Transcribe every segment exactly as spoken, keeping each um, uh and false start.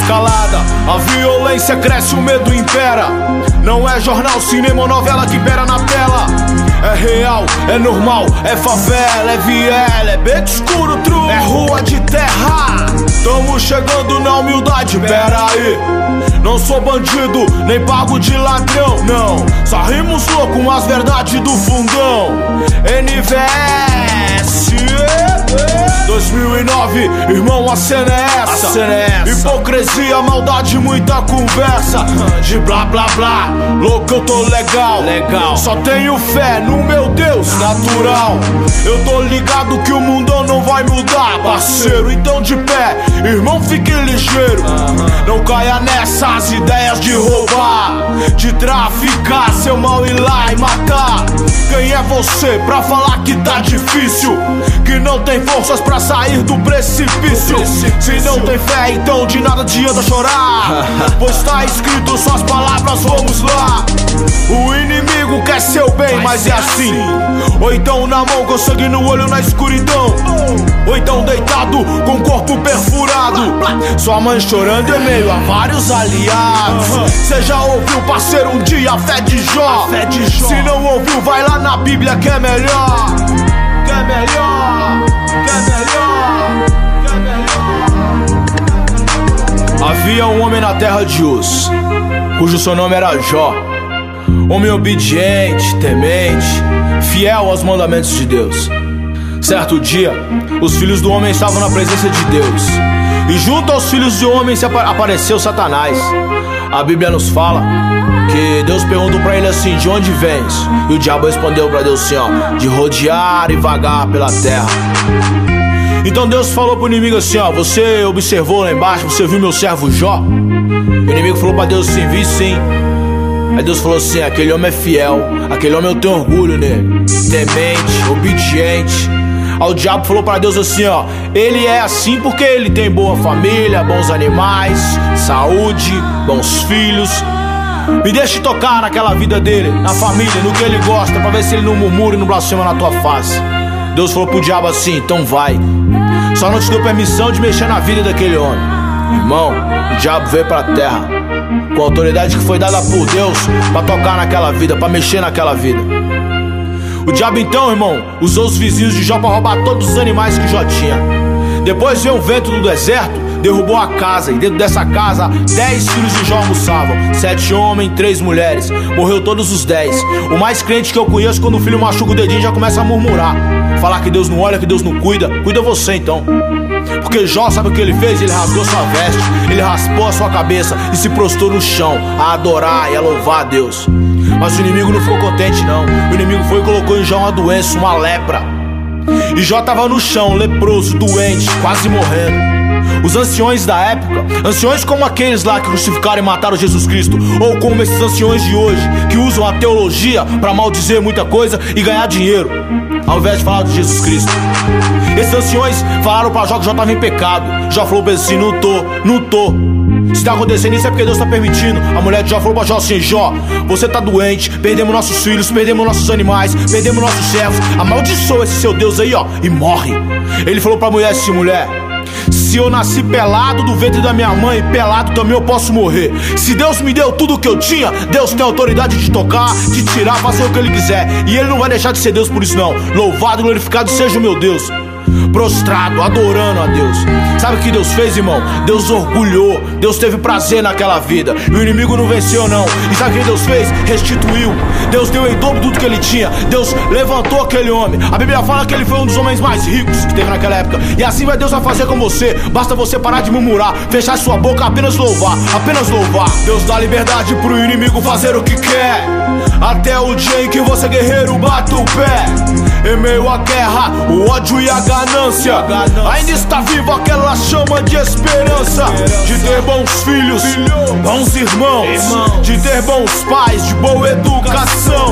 escalada, a violência cresce, o medo impera. Não é jornal, cinema ou novela que pera na tela. É real, é normal, é favela, é viela, é beco escuro, true, é rua de terra. Tamo chegando na humildade, pera aí. Não sou bandido, nem pago de ladrão, não. Só rimos louco, mas verdade do fundão. N V S dois mil e nove, irmão, a cena é essa, cena é essa. Hipocrisia, maldade, muita conversa de blá blá blá, louco eu tô legal, legal. Só tenho fé no meu Deus natural. Eu tô ligado que o mundão não vai mudar, parceiro, então de pé, irmão, fique ligeiro. Não caia nessas ideias de roubar, de traficar, seu mal ir lá e matar. Quem é você pra falar que tá difícil, que não tem forças pra sair do precipício? Se não tem fé, então de nada adianta chorar, pois tá escrito suas palavras, vamos lá. O inimigo quer seu bem, mas é assim. Ou então na mão com sangue no olho na escuridão, ou então deitado com o corpo perfurado, sua mãe chorando em meio a vários aliados. Cê já ouviu, parceiro, um dia a fé de Jó? Se não ouviu, vai lá na Bíblia que é melhor. Que é melhor, que é melhor, que é melhor. Havia um homem na terra de Uz, cujo seu nome era Jó. Homem obediente, temente, fiel aos mandamentos de Deus. Certo dia, os filhos do homem estavam na presença de Deus, e junto aos filhos do homem se apareceu Satanás. A Bíblia nos fala que Deus perguntou pra ele assim: de onde vens? E o diabo respondeu pra Deus assim, ó: de rodear e vagar pela terra. Então Deus falou pro inimigo assim, ó: você observou lá embaixo, você viu meu servo Jó? O inimigo falou pra Deus assim: vi sim. Aí Deus falou assim: aquele homem é fiel, aquele homem eu tenho orgulho nele, temente, obediente. Aí o diabo falou pra Deus assim, ó: ele é assim porque ele tem boa família, bons animais, saúde, bons filhos. Me deixe tocar naquela vida dele, na família, no que ele gosta, pra ver se ele não murmura e não blasfema na tua face. Deus falou pro diabo assim: então vai, só não te dou permissão de mexer na vida daquele homem. Irmão, o diabo veio pra terra com a autoridade que foi dada por Deus pra tocar naquela vida, pra mexer naquela vida. O diabo então, irmão, usou os vizinhos de Jó pra roubar todos os animais que Jó tinha. Depois veio um vento do deserto, derrubou a casa, e dentro dessa casa dez filhos de Jó almoçavam, sete homens, três mulheres. Morreu todos os dez. O mais crente que eu conheço, quando o filho machuca o dedinho, já começa a murmurar, falar que Deus não olha, que Deus não cuida. Cuida você então. Porque Jó, sabe o que ele fez? Ele rasgou sua veste, ele raspou a sua cabeça e se prostrou no chão a adorar e a louvar a Deus. Mas o inimigo não ficou contente não. O inimigo foi e colocou em Jó uma doença, uma lepra. E Jó estava no chão, leproso, doente, quase morrendo. Os anciões da época, anciões como aqueles lá que crucificaram e mataram Jesus Cristo, ou como esses anciões de hoje, que usam a teologia para maldizer muita coisa e ganhar dinheiro, ao invés de falar de Jesus Cristo. Esses anciões falaram pra Jó que Jó estava em pecado. Jó falou pra eles assim: não tô, não tô. Se tá acontecendo isso é porque Deus tá permitindo. A mulher de Jó falou pra Jó assim: Jó, você tá doente, perdemos nossos filhos, perdemos nossos animais, perdemos nossos servos. Amaldiçoa esse seu Deus aí, ó, e morre. Ele falou pra mulher assim: mulher, se eu nasci pelado do ventre da minha mãe, pelado também eu posso morrer. Se Deus me deu tudo o que eu tinha, Deus tem autoridade de tocar, de tirar, fazer o que Ele quiser. E Ele não vai deixar de ser Deus por isso não. Louvado e glorificado seja o meu Deus. Prostrado, adorando a Deus. Sabe o que Deus fez, irmão? Deus orgulhou, Deus teve prazer naquela vida. E o inimigo não venceu não. E sabe o que Deus fez? Restituiu. Deus deu em dobro tudo que ele tinha. Deus levantou aquele homem. A Bíblia fala que ele foi um dos homens mais ricos que teve naquela época. E assim vai Deus vai fazer com você. Basta você parar de murmurar, fechar sua boca, apenas louvar, apenas louvar. Deus dá liberdade pro inimigo fazer o que quer, até o dia em que você, guerreiro, bate o pé. Em meio à guerra, o ódio e a ganância, ainda está viva aquela chama de esperança, de ter bons filhos, bons irmãos, de ter bons pais, de boa educação.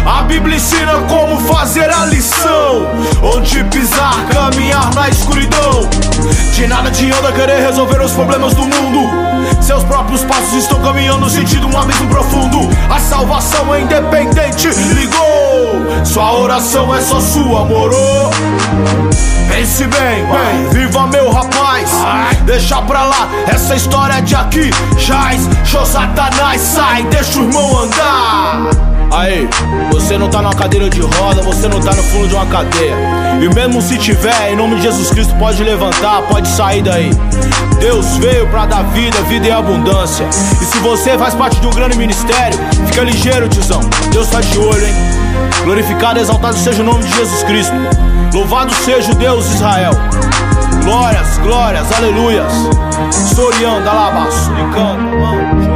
A Bíblia ensina como fazer a lição, onde pisar, caminhar na escuridão. De nada adianta querer resolver os problemas do mundo, seus próprios passos estão caminhando no sentido um abismo profundo. A salvação é independente, ligou. Sua oração é só sua, moro? Pense bem, bem, viva meu rapaz. Deixa pra lá essa história de aqui jaz. Show Satanás, sai, deixa o irmão andar. Aí, você não tá numa cadeira de roda, você não tá no fundo de uma cadeia. E mesmo se tiver, em nome de Jesus Cristo, pode levantar, pode sair daí. Deus veio pra dar vida, vida em abundância. E se você faz parte de um grande ministério, fica ligeiro, tiozão, Deus tá de olho, hein? Glorificado e exaltado seja o nome de Jesus Cristo. Louvado seja o Deus de Israel. Glórias, glórias, aleluias. Historiando, alabaço, e canta, mano.